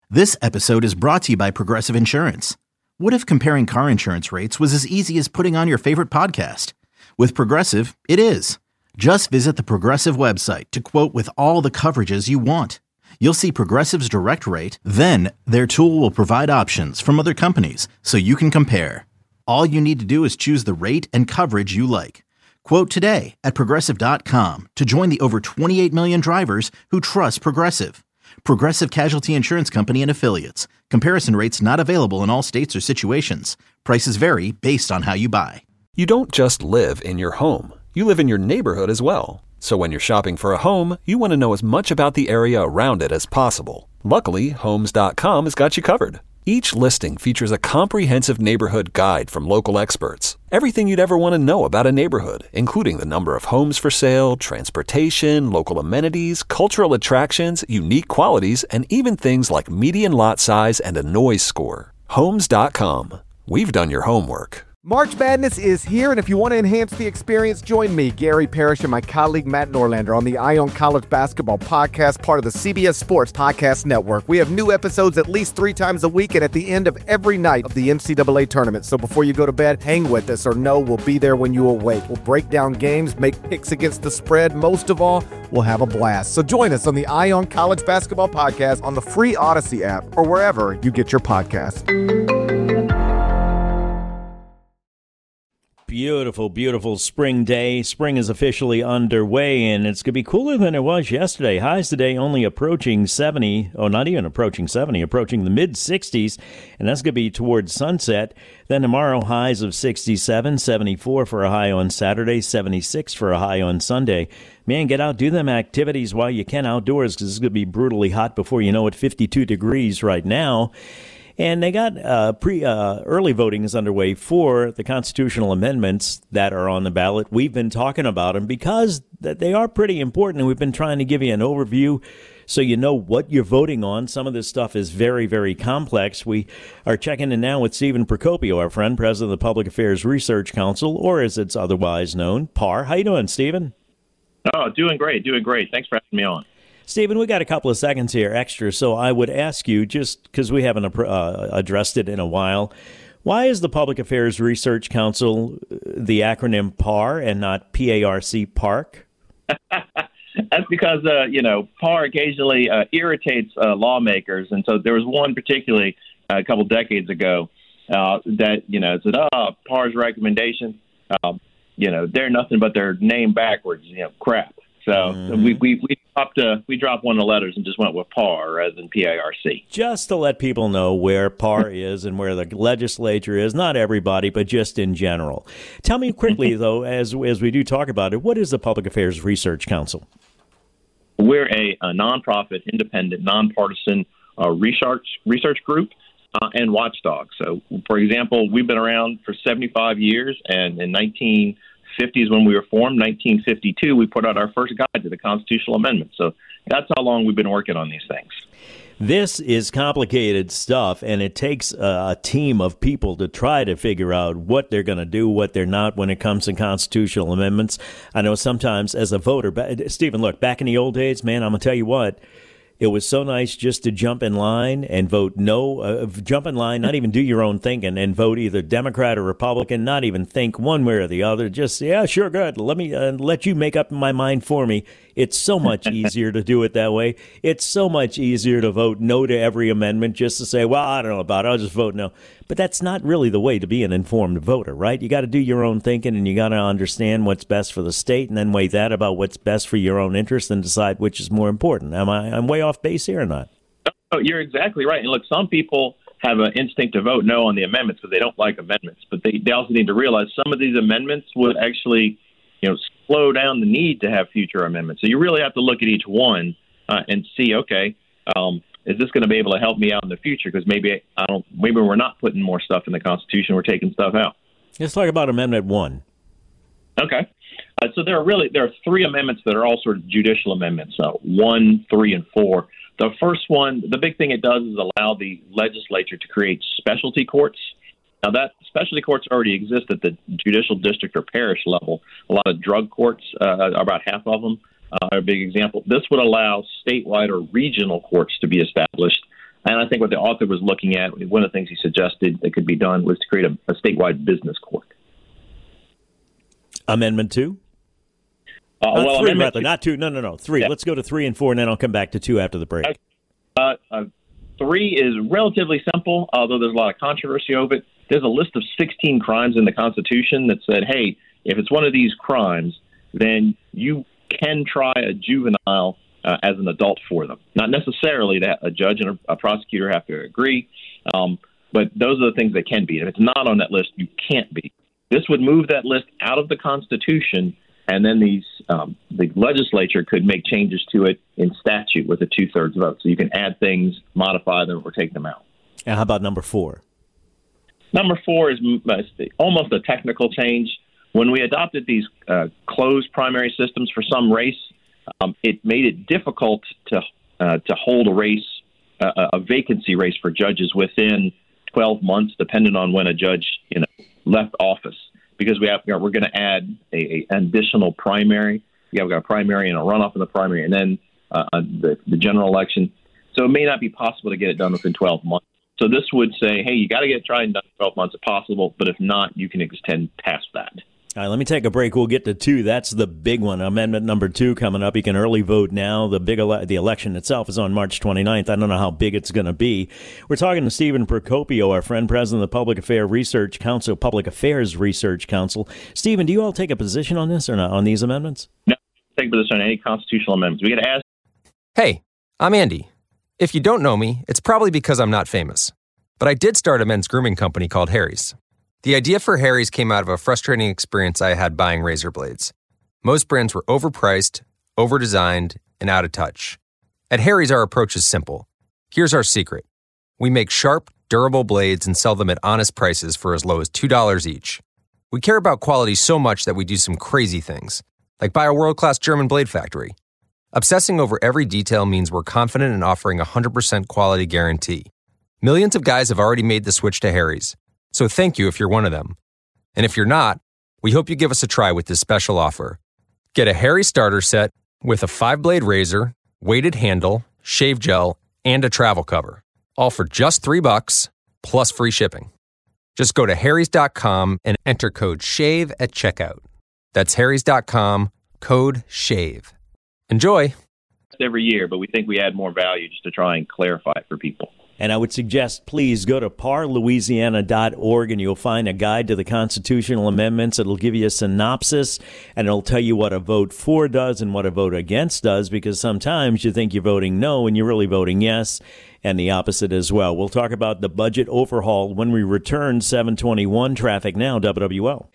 This episode is brought to you by Progressive Insurance. What if comparing car insurance rates was as easy as putting on your favorite podcast? With Progressive, it is. Just visit the Progressive website to quote with all the coverages you want. You'll see Progressive's direct rate, then their tool will provide options from other companies so you can compare. All you need to do is choose the rate and coverage you like. Quote today at Progressive.com to join the over 28 million drivers who trust Progressive. Progressive Casualty Insurance Company and Affiliates. Comparison rates not available in all states or situations. Prices vary based on how you buy. You don't just live in your home. You live in your neighborhood as well. So when you're shopping for a home, you want to know as much about the area around it as possible. Luckily, Homes.com has got you covered. Each listing features a comprehensive neighborhood guide from local experts. Everything you'd ever want to know about a neighborhood, including the number of homes for sale, transportation, local amenities, cultural attractions, unique qualities, and even things like median lot size and a noise score. Homes.com. We've done your homework. March Madness is here, and if you want to enhance the experience, join me, Gary Parrish, and my colleague Matt Norlander on the Eye on College Basketball podcast, part of the CBS Sports Podcast Network. We have new episodes at least 3 times a week and at the end of every night of the NCAA tournament. So before you go to bed, hang with us or know we'll be there when you awake. We'll break down games, make picks against the spread. Most of all, we'll have a blast. So join us on the Eye on College Basketball podcast on the free Odyssey app or wherever you get your podcasts. Beautiful, beautiful spring day. Spring is officially underway, and it's going to be cooler than it was yesterday. Highs today only approaching 70. Oh, not even approaching 70, approaching the mid-60s, and that's going to be towards sunset. Then tomorrow, highs of 67, 74 for a high on Saturday, 76 for a high on Sunday. Man, get out, do them activities while you can outdoors, because it's going to be brutally hot before you know it, 52 degrees right now. And they got early voting is underway for the constitutional amendments that are on the ballot. We've been talking about them because they are pretty important, and we've been trying to give you an overview so you know what you're voting on. Some of this stuff is very, very complex. We are checking in now with Stephen Procopio, our friend, president of the Public Affairs Research Council, or as it's otherwise known, PAR. How you doing, Stephen? Oh, doing great. Thanks for having me on. Stephen, we got a couple of seconds here extra, so I would ask you, just because we haven't addressed it in a while, why is the Public Affairs Research Council the acronym PAR and not PARC, PARC? That's because, PAR occasionally irritates lawmakers. And so there was one particularly a couple decades ago that, said, PAR's recommendation, they're nothing but their name backwards, crap. So we dropped one of the letters and just went with PAR rather than PARC. Just to let people know where PAR is and where the legislature is, not everybody, but just in general. Tell me quickly, though, as we do talk about it, what is the Public Affairs Research Council? We're a nonprofit, independent, nonpartisan research group and watchdog. So, for example, we've been around for 75 years, and in 1950s when we were formed, 1952, we put out our first guide to the constitutional amendment. So that's how long we've been working on these things. This is complicated stuff, and it takes a team of people to try to figure out what they're going to do, what they're not when it comes to constitutional amendments. I know sometimes as a voter, Stephen, look, back in the old days, man, I'm going to tell you what, it was so nice just to jump in line and vote no, jump in line, not even do your own thinking, and vote either Democrat or Republican, not even think one way or the other. Just, yeah, sure, good. Let me let you make up my mind for me. It's so much easier to do it that way. It's so much easier to vote no to every amendment just to say, well, I don't know about it, I'll just vote no. But that's not really the way to be an informed voter, right? You got to do your own thinking, and you got to understand what's best for the state, and then weigh that about what's best for your own interest and decide which is more important. I'm way off base here or not? Oh, you're exactly right. And look, some people have an instinct to vote no on the amendments because they don't like amendments, but they also need to realize some of these amendments would actually, slow down the need to have future amendments. So you really have to look at each one and see, okay, is this going to be able to help me out in the future? Because maybe we're not putting more stuff in the Constitution, we're taking stuff out. Let's talk about Amendment 1. Okay. So there are 3 amendments that are all sort of judicial amendments, 1, 3, and 4. The first one, the big thing it does is allow the legislature to create specialty courts. Now, that specialty courts already exist at the judicial district or parish level. A lot of drug courts, about half of them, are a big example. This would allow statewide or regional courts to be established And I think what the author was looking at, one of the things he suggested that could be done was to create a statewide business court. Amendment 2? Well, three, Amendment rather. Not 2. No. 3. Yeah. Let's go to 3 and 4, and then I'll come back to 2 after the break. 3 is relatively simple, although there's a lot of controversy over it. There's a list of 16 crimes in the Constitution that said, hey, if it's one of these crimes, then you can try a juvenile as an adult for them. Not necessarily that a judge and a prosecutor have to agree, but those are the things that can be. If it's not on that list, you can't be. This would move that list out of the Constitution, and then the legislature could make changes to it in statute with a 2/3 vote. So you can add things, modify them, or take them out. And how about number 4? Number 4 is almost a technical change. When we adopted these closed primary systems for some race, it made it difficult to hold a race, a vacancy race for judges within 12 months, depending on when a judge left office, because we're going to add an additional primary. We've got a primary and a runoff in the primary, and then the general election. So it may not be possible to get it done within 12 months. So this would say, hey, you got to get it tried and done in 12 months if possible, but if not, you can extend past that. All right, let me take a break. We'll get to 2. That's the big one. Amendment number 2 coming up. You can early vote now. The election itself is on March 29th. I don't know how big it's going to be. We're talking to Stephen Procopio, our friend, president of the Public Affairs Research Council. Stephen, do you all take a position on this or not, on these amendments? No, take a position on any constitutional amendments. We got to ask. Hey, I'm Andy. If you don't know me, it's probably because I'm not famous. But I did start a men's grooming company called Harry's. The idea for Harry's came out of a frustrating experience I had buying razor blades. Most brands were overpriced, overdesigned, and out of touch. At Harry's, our approach is simple. Here's our secret. We make sharp, durable blades and sell them at honest prices for as low as $2 each. We care about quality so much that we do some crazy things, like buy a world-class German blade factory. Obsessing over every detail means we're confident in offering a 100% quality guarantee. Millions of guys have already made the switch to Harry's. So thank you if you're one of them. And if you're not, we hope you give us a try with this special offer. Get a Harry starter set with a 5-blade razor, weighted handle, shave gel, and a travel cover. All for just $3 plus free shipping. Just go to harrys.com and enter code SHAVE at checkout. That's harrys.com, code SHAVE. Enjoy. Every year, but we think we add more value just to try and clarify it for people. And I would suggest, please go to parlouisiana.org and you'll find a guide to the constitutional amendments. It'll give you a synopsis and it'll tell you what a vote for does and what a vote against does, because sometimes you think you're voting no and you're really voting yes, and the opposite as well. We'll talk about the budget overhaul when we return. 721 Traffic Now, WWL.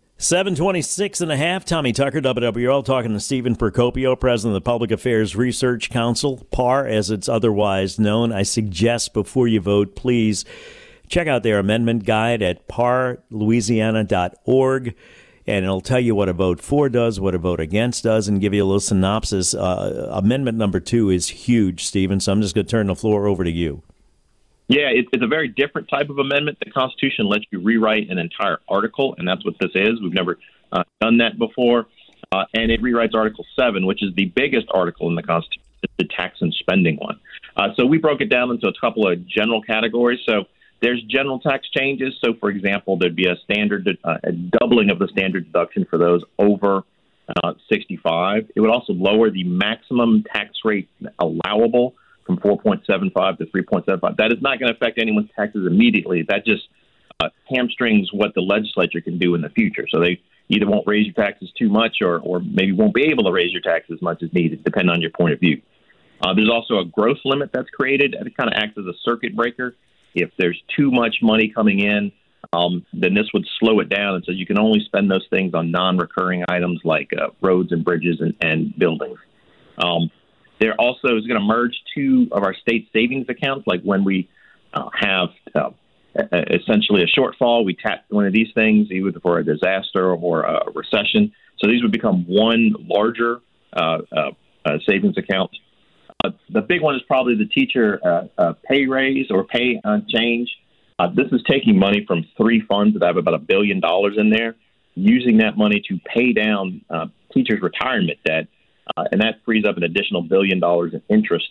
726 and a half. Tommy Tucker, WWL, talking to Stephen Procopio, president of the Public Affairs Research Council, PAR as it's otherwise known. I suggest before you vote, please check out their amendment guide at parlouisiana.org, and it'll tell you what a vote for does, what a vote against does, and give you a little synopsis. Amendment number 2 is huge, Stephen, so I'm just going to turn the floor over to you. Yeah, it's a very different type of amendment. The Constitution lets you rewrite an entire article, and that's what this is. We've never done that before. And it rewrites Article 7, which is the biggest article in the Constitution, the tax and spending one. So we broke it down into a couple of general categories. So there's general tax changes. So, for example, there'd be a doubling of the standard deduction for those over 65. It would also lower the maximum tax rate allowable from 4.75 to 3.75. That is not going to affect anyone's taxes immediately. That just hamstrings what the legislature can do in the future. So they either won't raise your taxes too much or maybe won't be able to raise your taxes as much as needed, depending on your point of view. There's also a growth limit that's created. It kind of acts as a circuit breaker. If there's too much money coming in, then this would slow it down. And so you can only spend those things on non-recurring items like roads and bridges and buildings. There also is going to merge 2 of our state savings accounts, like when we have essentially a shortfall, we tap one of these things, either for a disaster or a recession. So these would become one larger savings account. The big one is probably the teacher pay raise or pay change. This is taking money from 3 funds that have about $1 billion in there, using that money to pay down teachers' retirement debt. And that frees up an additional $1 billion in interest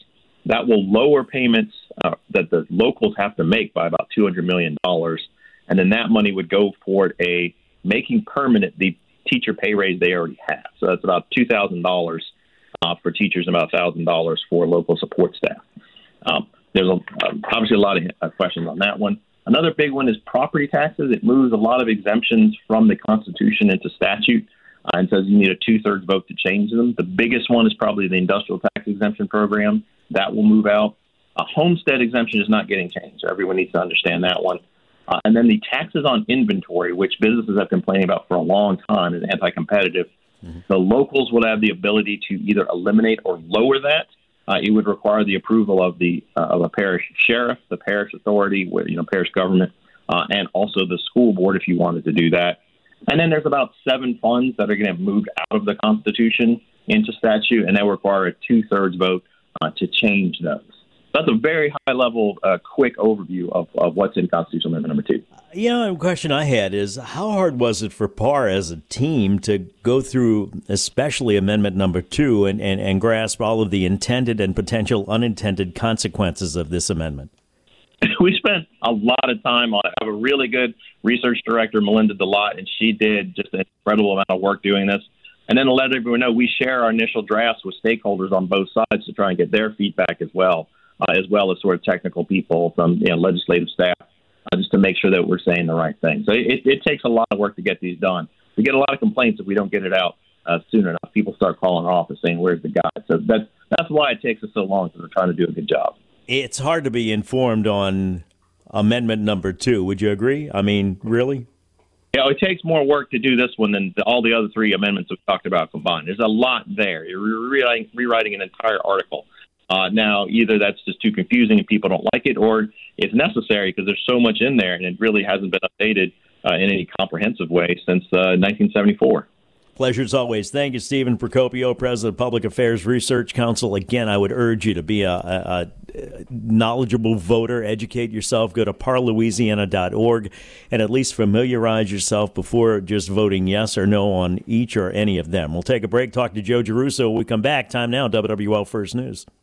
That will lower payments that the locals have to make by about $200 million. And then that money would go toward making permanent the teacher pay raise they already have. So that's about $2,000 for teachers and about $1,000 for local support staff. There's obviously a lot of questions on that one. Another big one is property taxes. It moves a lot of exemptions from the Constitution into statute and says you need a 2/3 vote to change them. The biggest one is probably the industrial tax exemption program. That will move out. A homestead exemption is not getting changed. Everyone needs to understand that one. And then the taxes on inventory, which businesses have complaining about for a long time, is anti-competitive. Mm-hmm. The locals will have the ability to either eliminate or lower that. It would require the approval of a parish sheriff, the parish authority, parish government, and also the school board if you wanted to do that. And then there's about 7 funds that are going to have moved out of the Constitution into statute, and that will require a 2/3 vote to change those. That's a very high-level, quick overview of what's in Constitutional Amendment number 2. Yeah, a question I had is, how hard was it for PAR as a team to go through, especially Amendment number 2, and grasp all of the intended and potential unintended consequences of this amendment? We spent a lot of time on it. I have a really good research director, Melinda DeLotte, and she did just an incredible amount of work doing this. And then to let everyone know, we share our initial drafts with stakeholders on both sides to try and get their feedback as well as sort of technical people from legislative staff, just to make sure that we're saying the right thing. So it takes a lot of work to get these done. We get a lot of complaints if we don't get it out soon enough. People start calling our office saying, "Where's the guy?" So that's why it takes us so long, because we're trying to do a good job. It's hard to be informed on Amendment number 2. Would you agree? I mean, really? Yeah, it takes more work to do this one than all the other 3 amendments we've talked about combined. There's a lot there. You're rewriting an entire article. Now, either that's just too confusing and people don't like it, or it's necessary because there's so much in there and it really hasn't been updated in any comprehensive way since 1974. Pleasure as always. Thank you, Stephen Procopio, President of Public Affairs Research Council. Again, I would urge you to be a knowledgeable voter. Educate yourself. Go to parlouisiana.org and at least familiarize yourself before just voting yes or no on each or any of them. We'll take a break, talk to Joe Giarrusso when we come back. Time now, WWL First News.